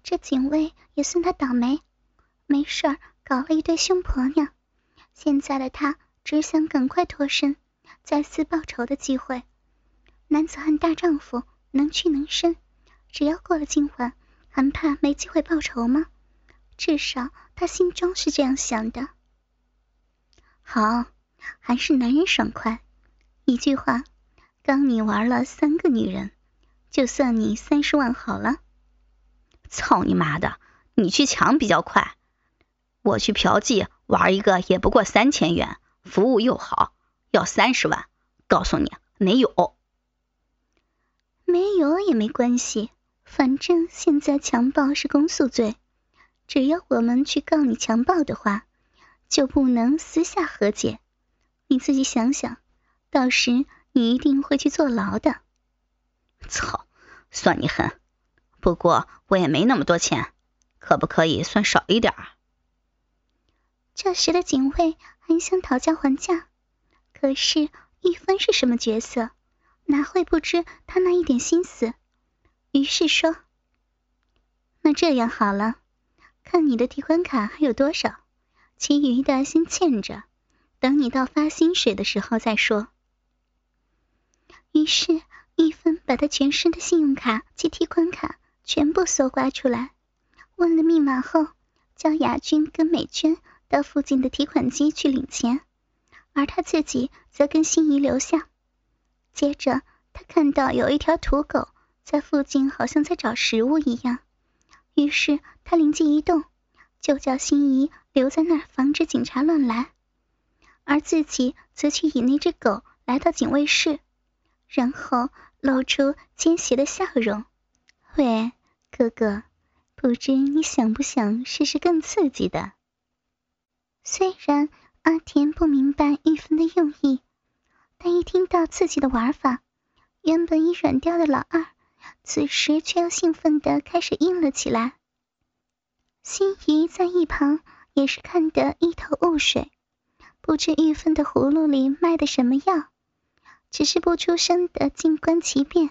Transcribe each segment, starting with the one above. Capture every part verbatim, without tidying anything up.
这警卫也算他倒霉，没事儿搞了一对凶婆娘，现在的他只想赶快脱身，再次报仇的机会。男子汉大丈夫，能屈能伸，只要过了今晚，还怕没机会报仇吗？至少他心中是这样想的。好，还是男人爽快。一句话，刚你玩了三个女人，就算你三十万好了。 操你妈的，你去抢比较快，我去嫖妓玩一个也不过三千元，服务又好，要三十万，告诉你没有。 没有也没关系，反正现在强暴是公诉罪，只要我们去告你强暴的话，就不能私下和解。你自己想想，到时你一定会去坐牢的。 操，算你狠，不过我也没那么多钱，可不可以算少一点啊？ 这时的警卫很想讨价还价，可是玉芬是什么角色，哪会不知他那一点心思？于是说，那这样好了，看你的提款卡还有多少，其余的先欠着，等你到发薪水的时候再说。于是玉芬把他全身的信用卡及提款卡全部搜刮出来，问了密码后，叫雅君跟美娟到附近的提款机去领钱，而他自己则跟心仪留下。接着他看到有一条土狗在附近，好像在找食物一样，于是他灵机一动，就叫心仪留在那儿防止警察乱来，而自己则去引那只狗来到警卫室，然后露出奸邪的笑容。喂，哥哥，不知你想不想试试更刺激的？虽然阿田不明白玉芬的用意，但一听到刺激的玩法，原本已软掉的老二此时却又兴奋地开始硬了起来。心仪在一旁也是看得一头雾水，不知玉芬的葫芦里卖的什么药，只是不出声地静观其变。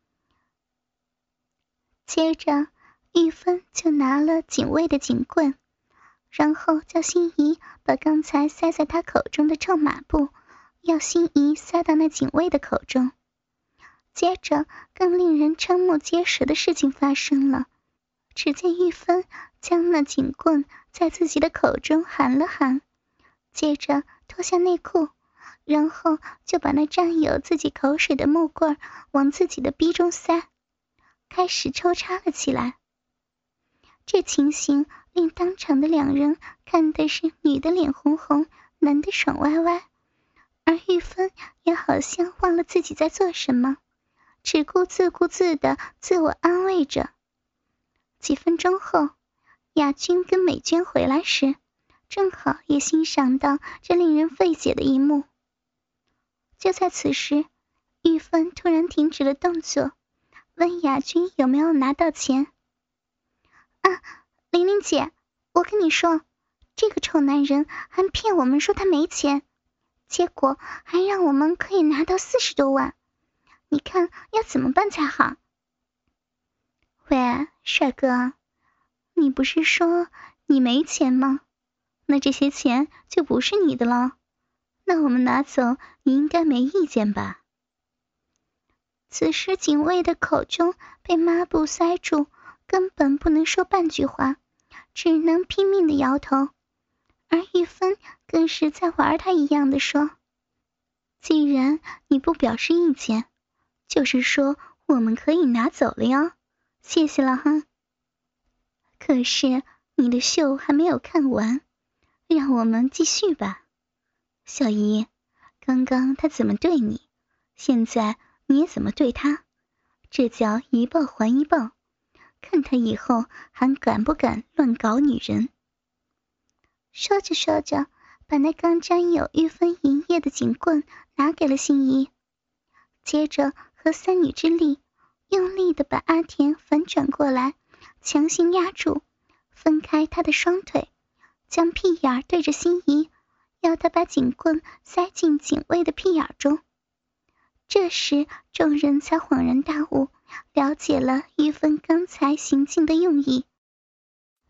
接着玉芬就拿了警卫的警棍，然后叫心仪把刚才塞在他口中的臭抹布要心仪塞到那警卫的口中。接着更令人瞠目结舌的事情发生了，只见玉芬将那警棍在自己的口中含了含，接着脱下内裤，然后就把那沾有自己口水的木棍往自己的逼中塞，开始抽插了起来。这情形令当场的两人看的是女的脸红红，男的爽歪歪，而玉芬也好像忘了自己在做什么，只顾自顾自地自我安慰着。几分钟后，雅君跟美娟回来时，正好也欣赏到这令人费解的一幕。就在此时，玉芬突然停止了动作，问雅君有没有拿到钱。啊，玲玲姐，我跟你说，这个臭男人还骗我们说他没钱，结果还让我们可以拿到四十多万，你看要怎么办才好？喂，帅哥，你不是说你没钱吗？那这些钱就不是你的了，那我们拿走你应该没意见吧？此时警卫的口中被抹布塞住，根本不能说半句话，只能拼命地摇头，而玉芬更是在玩他一样的说，既然你不表示意见，就是说我们可以拿走了哟，谢谢了哈。可是你的秀还没有看完，让我们继续吧。小姨，刚刚他怎么对你，现在你也怎么对他，这叫一报还一报，看他以后还敢不敢乱搞女人。说着说着，把那刚沾有玉芬银液的警棍拿给了心仪，接着和三女之力用力地把阿田反转过来，强行压住，分开他的双腿，将屁眼对着心仪，要他把警棍塞进警卫的屁眼中。这时众人才恍然大悟，了解了玉芬刚才行径的用意。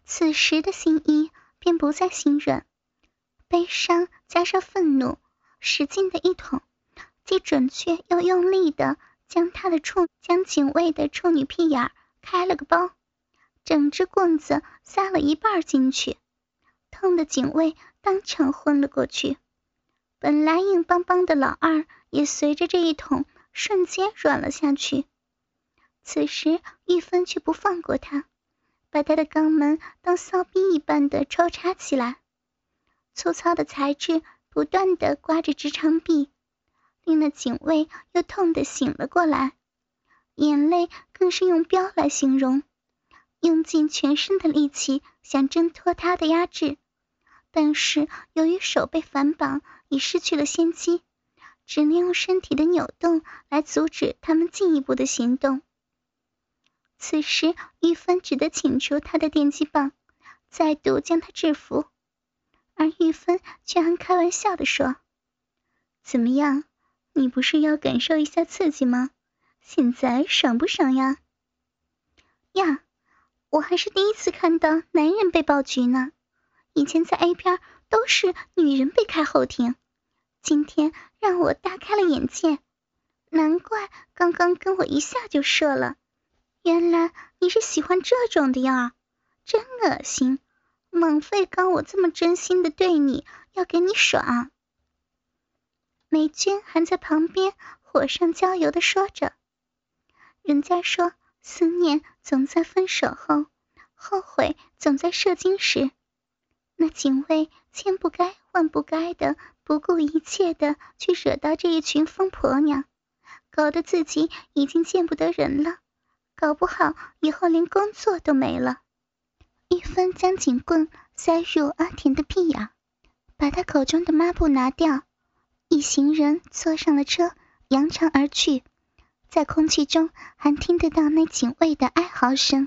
此时的心意便不再心软，悲伤加上愤怒，使劲的一捅，既准确又用力的将他的处将警卫的处女屁眼开了个包，整只棍子塞了一半进去，痛的警卫当场昏了过去。本来硬邦邦的老二也随着这一捅瞬间软了下去。此时玉芬却不放过他，把他的肛门当骚逼一般的抽插起来，粗糙的材质不断地刮着直肠壁，令那警卫又痛得醒了过来，眼泪更是用飙来形容，用尽全身的力气想挣脱他的压制，但是由于手被反绑，已失去了先机，只能用身体的扭动来阻止他们进一步的行动。此时玉芬只得请出他的电击棒，再度将他制服，而玉芬却还开玩笑地说：怎么样，你不是要感受一下刺激吗？现在爽不爽呀？呀，我还是第一次看到男人被爆菊呢，以前在 A 片都是女人被开后庭，今天让我大开了眼界，难怪刚刚跟我一下就射了，原来你是喜欢这种的呀，真恶心，枉费刚我这么真心的对你，要给你爽。美君还在旁边火上浇油的说着，人家说思念总在分手后，后悔总在射精时，那警卫千不该万不该的不顾一切的去惹到这一群疯婆娘，搞得自己已经见不得人了，搞不好以后连工作都没了。玉芬将警棍塞入阿田的屁眼，把他口中的抹布拿掉，一行人坐上了车，扬长而去，在空气中还听得到那警卫的哀嚎声。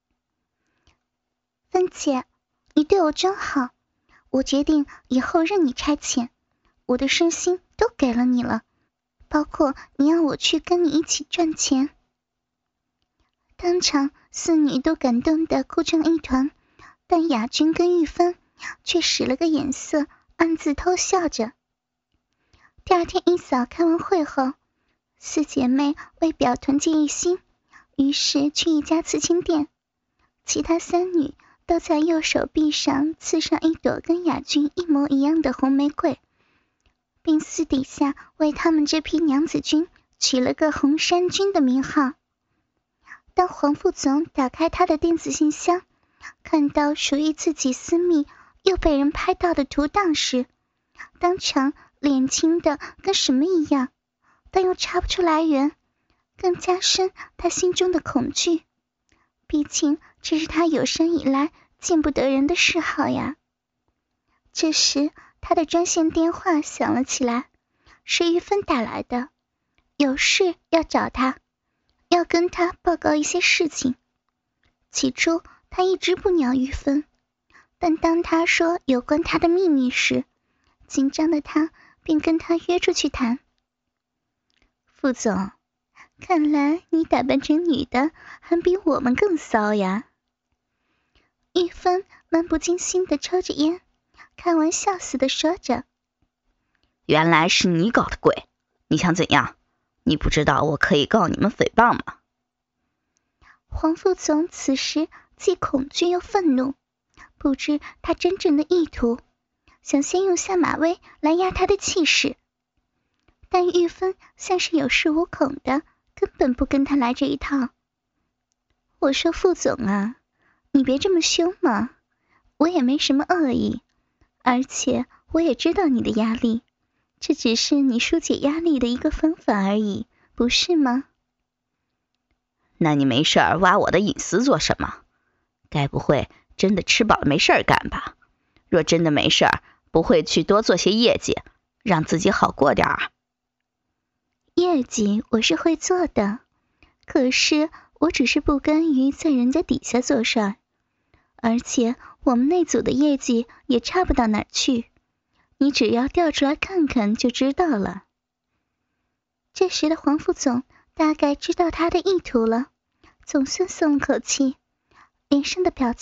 芬姐，你对我真好，我决定以后任你差遣，我的身心都给了你了，包括你让我去跟你一起赚钱。当场四女都感动得哭成一团，但雅君跟玉芬却使了个眼色，暗自偷笑着。第二天一早开完会后，四姐妹为表团结一心，于是去一家刺青店，其他三女都在右手臂上刺上一朵跟雅君一模一样的红玫瑰，并私底下为他们这批娘子军取了个红衫军的名号。当黄副总打开他的电子信箱，看到属于自己私密又被人拍到的图档时，当场脸青的跟什么一样，但又查不出来源，更加深他心中的恐惧。毕竟这是他有生以来见不得人的嗜好呀。这时他的专线电话响了起来，是玉芬打来的，有事要找他，要跟他报告一些事情。起初他一直不鸟玉芬，但当他说有关他的秘密时，紧张的他便跟他约出去谈。副总，看来你打扮成女的还比我们更骚呀。玉芬漫不经心地抽着烟，开玩笑似的说着。 原来是你搞的鬼，你想怎样？你不知道我可以告你们诽谤吗？ 黄副总此时既恐惧又愤怒，不知他真正的意图，想先用下马威来压他的气势。但玉芬像是有恃无恐的，根本不跟他来这一套。我说副总啊，你别这么凶嘛，我也没什么恶意，而且我也知道你的压力，这只是你疏解压力的一个方法而已，不是吗？ 那你没事儿挖我的隐私做什么？该不会真的吃饱了没事儿干吧？若真的没事儿，不会去多做些业绩，让自己好过点儿。 业绩我是会做的，可是我只是不甘于在人家底下做事儿，而且我们那组的业绩也差不到哪儿去，你只要调出来看看就知道了。这时的黄副总大概知道他的意图了，总算松了口气，脸上的表情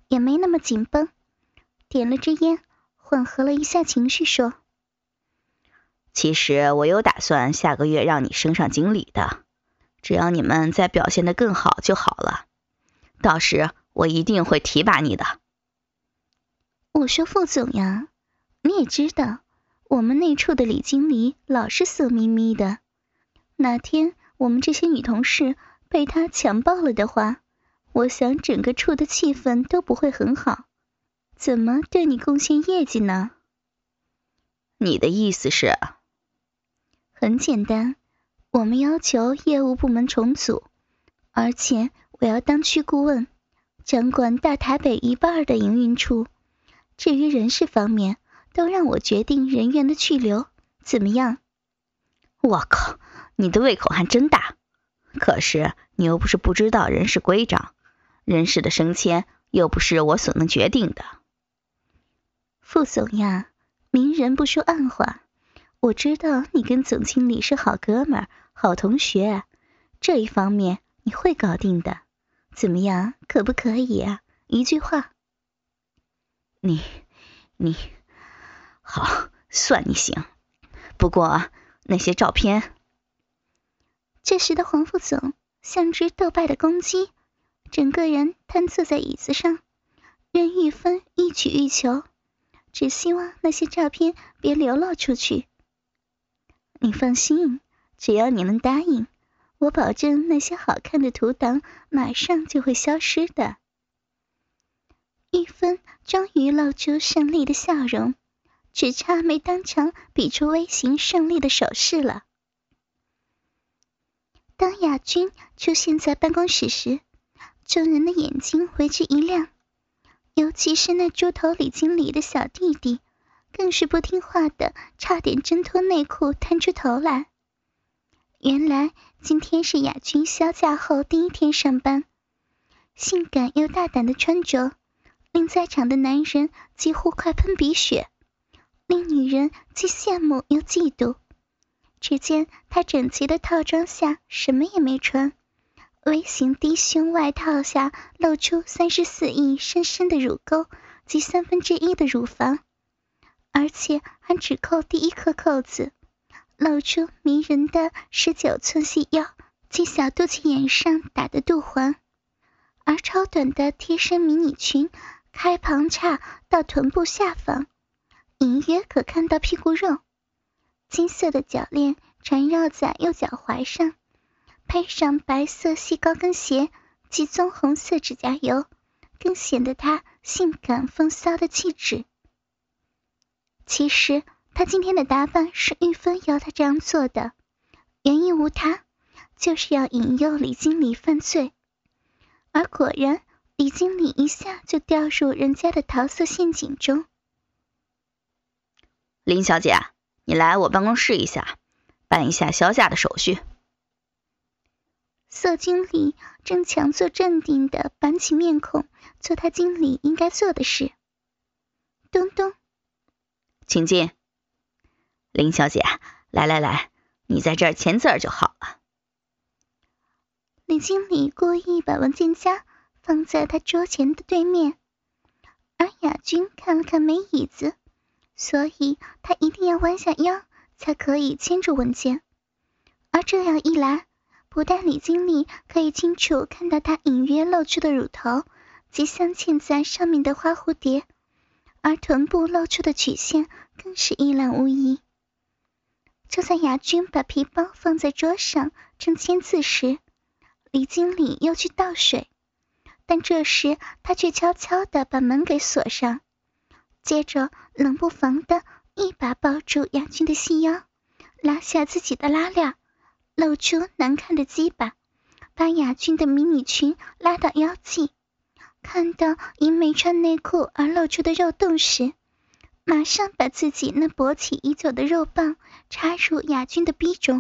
也没那么紧绷，点了支烟，缓和了一下情绪说： 其实我有打算下个月让你升上经理的，只要你们再表现得更好就好了，到时我一定会提拔你的。 我说副总呀，你也知道我们那处的李经理老是色眯眯的，哪天我们这些女同事被他强暴了的话，我想整个处的气氛都不会很好，怎么对你贡献业绩呢？ 你的意思是？ 很简单，我们要求业务部门重组，而且我要当区顾问，掌管大台北一半的营运处。至于人事方面，都让我决定人员的去留，怎么样？ 我靠，你的胃口还真大。可是你又不是不知道人事规章，人事的升迁又不是我所能决定的。 副总呀，明人不说暗话，我知道你跟总经理是好哥们儿、好同学，这一方面你会搞定的。怎么样，可不可以啊？一句话。 你，你，好，算你行。不过那些照片…… 这时的黄副总像只斗败的公鸡，整个人瘫坐在椅子上，任玉芬欲取欲求，只希望那些照片别流露出去。你放心，只要你能答应，我保证那些好看的图档马上就会消失的。玉芬终于露出胜利的笑容，只差没当场比出微型胜利的手势了。当亚军出现在办公室时，众人的眼睛为之一亮，尤其是那猪头李经理的小弟弟，更是不听话的差点挣脱内裤探出头来。原来今天是亚军销假后第一天上班，性感又大胆的穿着令在场的男人几乎快喷鼻血，令女人既羡慕又嫉妒。只见他整齐的套装下什么也没穿，微型低胸外套下露出三十四亿深深的乳沟及三分之一的乳房，而且还只扣第一颗扣子，露出迷人的十九寸细腰及小肚脐眼上打的肚环，而超短的贴身迷你裙开旁叉到臀部下方，隐约可看到屁股肉。金色的脚链缠绕在右脚踝上，配上白色细高跟鞋及棕红色指甲油，更显得她性感风骚的气质。其实她今天的打扮是玉芬要她这样做的，原因无他，就是要引诱李经理犯罪。而果然李经理一下就掉入人家的桃色陷阱中。 林小姐，你来我办公室一下，办一下销假的手续。 色经理正强作镇定地板起面孔，做他经理应该做的事。咚咚， 请进。林小姐，来来来，你在这儿签字就好了。 李经理故意把文件夹放在他桌前的对面，而亚军看了看没椅子，所以他一定要弯下腰才可以牵住文件。而这样一来，不但李经理可以清楚看到他隐约露出的乳头及镶嵌在上面的花蝴蝶，而臀部露出的曲线更是一览无遗。就在亚军把皮包放在桌上正签字时，李经理又去倒水，但这时他却悄悄地把门给锁上，接着冷不防地一把抱住亚军的细腰，拉下自己的拉链，露出难看的鸡巴，把亚军的迷你裙拉到腰际。看到因没穿内裤而露出的肉洞时，马上把自己那勃起已久的肉棒插入亚军的逼中。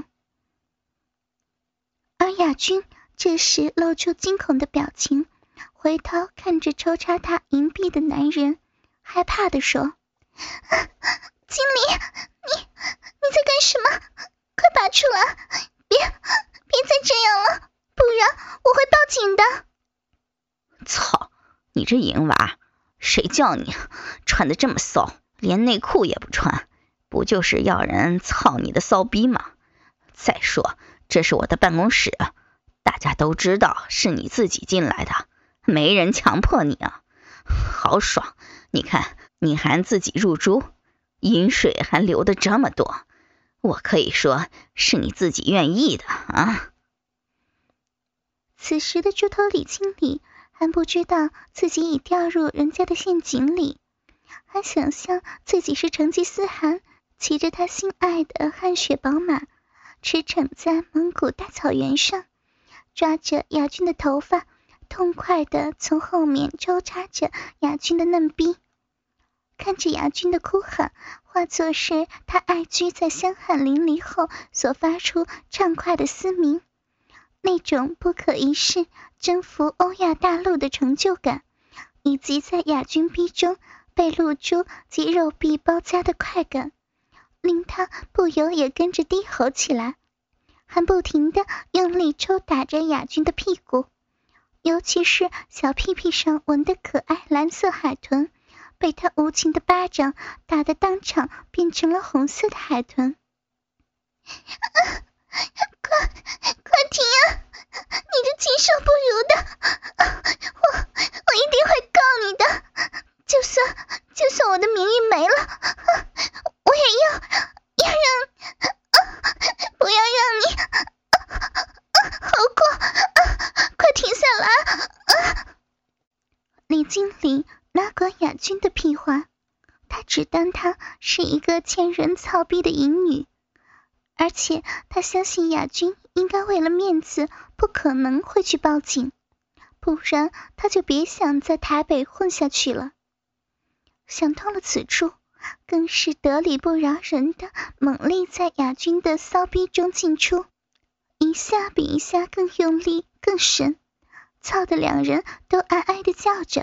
而亚军这时露出惊恐的表情，回头看着抽插他银币的男人，害怕地说：经理，你你在干什么？快拔出来，别别再这样了，不然我会报警的。 操， 你这淫娃，谁叫你穿的这么骚，连内裤也不穿，不就是要人操你的骚逼吗？再说这是我的办公室，大家都知道是你自己进来的，没人强迫你啊。好爽，你看你还自己入珠，饮水还流的这么多，我可以说是你自己愿意的啊。 此时的猪头李经理还不知道自己已掉入人家的陷阱里，还想象自己是成吉思汗骑着他心爱的汗血宝马，驰骋在蒙古大草原上，抓着雅君的头发，痛快地从后面抽插着雅君的嫩逼，看着雅君的哭喊化作是他爱居在香汗淋漓后所发出畅快的嘶鸣，那种不可一世征服欧亚大陆的成就感，以及在雅君逼中被露珠及肉壁包夹的快感，令他不由也跟着低吼起来，还不停地用力抽打着雅君的屁股，尤其是小屁屁上纹的可爱蓝色海豚，被他无情的巴掌打得当场变成了红色的海豚。快快停啊！你这禽兽不如的，我我一定会告你的，就算就算我的名誉没了，我也要要让不要让你好过，快停下来！李经理拉过雅君的屁话，他只当她是一个欠人操逼的淫女，而且他相信雅君应该为了面子不可能会去报警，不然他就别想在台北混下去了。想到了此处，更是得理不饶人的猛力在雅君的骚逼中进出，一下比一下更用力更深，操得两人都哀哀地叫着。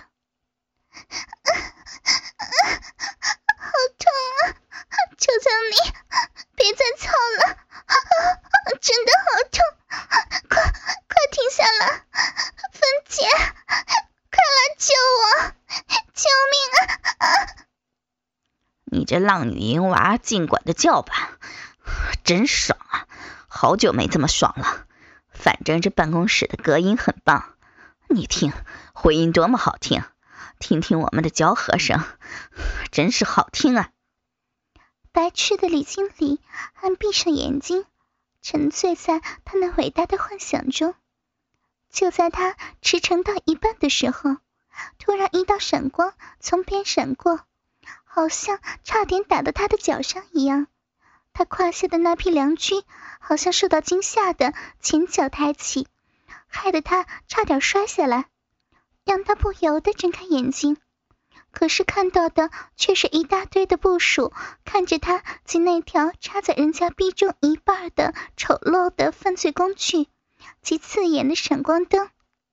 好痛啊！求求你别再操了，真的好痛，快快停下来，芬姐，快来救我，救命啊！ 你这浪女淫娃尽管的叫吧，真爽啊，好久没这么爽了。反正这办公室的隔音很棒，你听回音多么好听，听听我们的交合声，真是好听啊。 白痴的李经理还闭上眼睛，沉醉在他那伟大的幻想中。就在他驰骋到一半的时候，突然一道闪光从边闪过，好像差点打到他的脚上一样。他胯下的那匹良驹好像受到惊吓的前脚抬起，害得他差点摔下来，让他不由得睁开眼睛。可是看到的却是一大堆的部属看着他及那条插在人家逼中一半的丑陋的犯罪工具及刺眼的闪光灯。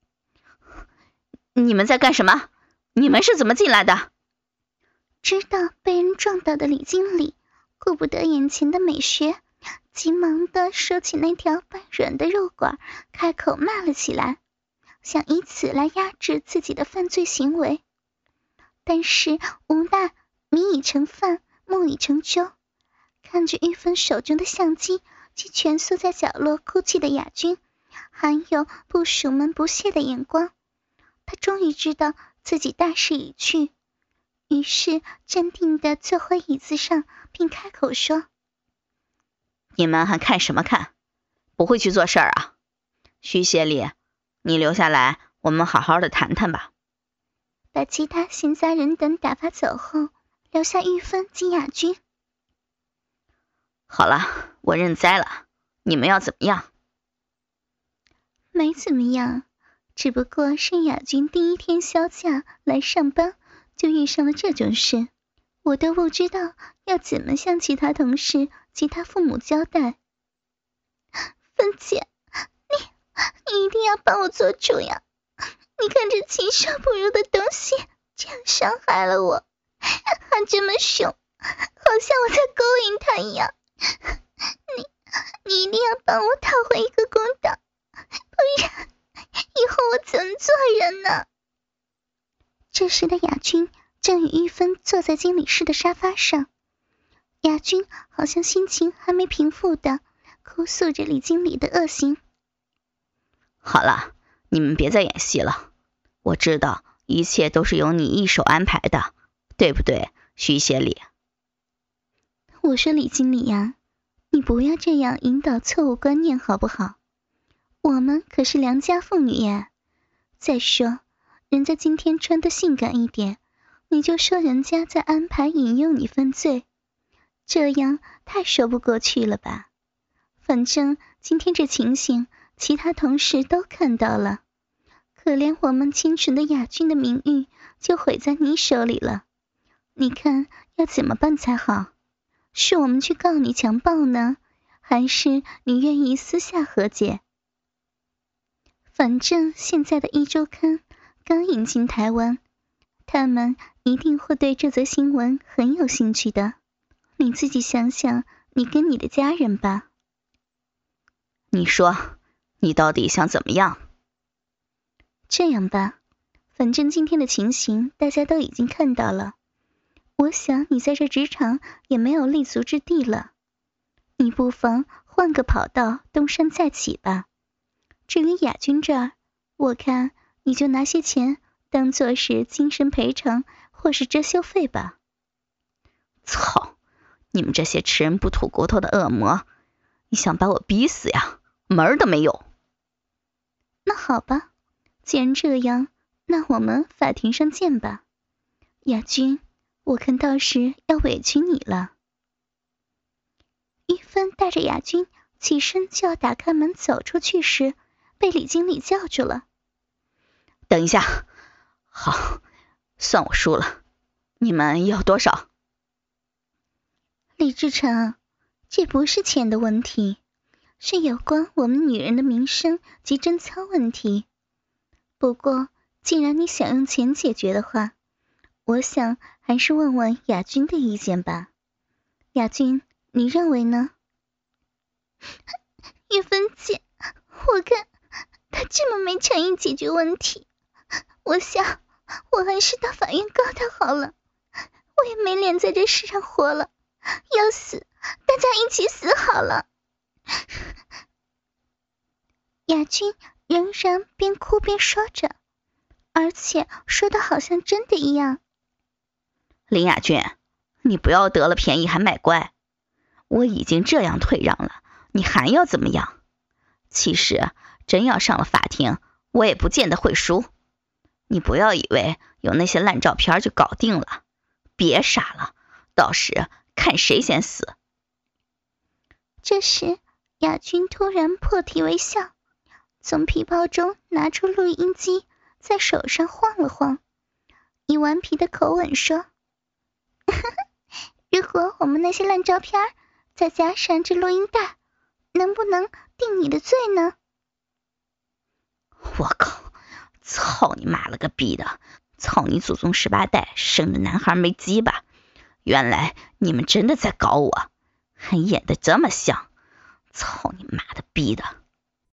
你们在干什么？你们是怎么进来的？ 知道被人撞倒的李经理顾不得眼前的美学，急忙地收起那条半软的肉管，开口骂了起来，想以此来压制自己的犯罪行为。但是无奈米已成饭，木已成舟，看着玉芬手中的相机及蜷缩在角落哭泣的雅君，还有部属们不屑的眼光，他终于知道自己大势已去，于是镇定地坐回椅子上，并开口说： 你们还看什么看？不会去做事儿啊？徐协理，你留下来，我们好好的谈谈吧。 把其他闲杂人等打发走后，留下玉芬及雅君。 好了，我认栽了，你们要怎么样？ 没怎么样，只不过是雅君第一天销假来上班，就遇上了这种事，我都不知道要怎么向其他同事及他父母交代。芬姐，你你一定要帮我做主呀！你看这禽兽不如的东西这样伤害了我，还这么凶，好像我在勾引他一样。你你一定要帮我讨回一个公道，不然以后我怎么做人呢？ 这时的雅君正与玉芬坐在经理室的沙发上，雅君好像心情还没平复的哭诉着李经理的恶行。 好了，你们别再演戏了，我知道一切都是由你一手安排的，对不对，徐协理？ 我说李经理呀，你不要这样引导错误观念好不好？我们可是良家妇女呀。再说，人家今天穿得性感一点，你就说人家在安排引诱你犯罪，这样太说不过去了吧？反正今天这情形，其他同事都看到了，可怜我们清纯的雅君的名誉就毁在你手里了。你看要怎么办才好？是我们去告你强暴呢，还是你愿意私下和解？反正现在的一周刊刚引进台湾，他们一定会对这则新闻很有兴趣的。你自己想想，你跟你的家人吧。 你说，你到底想怎么样？ 这样吧，反正今天的情形大家都已经看到了，我想你在这职场也没有立足之地了，你不妨换个跑道东山再起吧。至于雅君这儿，我看你就拿些钱当作是精神赔偿或是遮羞费吧。 操，你们这些吃人不吐骨头的恶魔，你想把我逼死呀？门儿都没有。 那好吧，既然这样，那我们法庭上见吧。雅君，我看到时要委屈你了。玉芬带着雅君起身就要打开门走出去时，被李经理叫住了。 等一下，好，算我输了，你们要多少？ 李志成，这不是钱的问题，是有关我们女人的名声及贞操问题。不过既然你想用钱解决的话，我想还是问问雅君的意见吧。雅君，你认为呢？玉芬姐，我看她这么没诚意解决问题，我想我还是到法院告她好了，我也没脸在这世上活了，要死大家一起死好了。雅君仍然边哭边说着，而且说的好像真的一样。 林雅君，你不要得了便宜还卖乖，我已经这样退让了，你还要怎么样？其实真要上了法庭，我也不见得会输。你不要以为有那些烂照片就搞定了，别傻了，到时看谁先死。 这时雅君突然破涕为笑，从皮包中拿出录音机，在手上晃了晃，以顽皮的口吻说如果我们那些烂照片再加上这录音带，能不能定你的罪呢？ 我靠，操你妈了个逼的，操你祖宗十八代生的男孩没鸡巴，原来你们真的在搞我，还演得这么像，操你妈的逼的。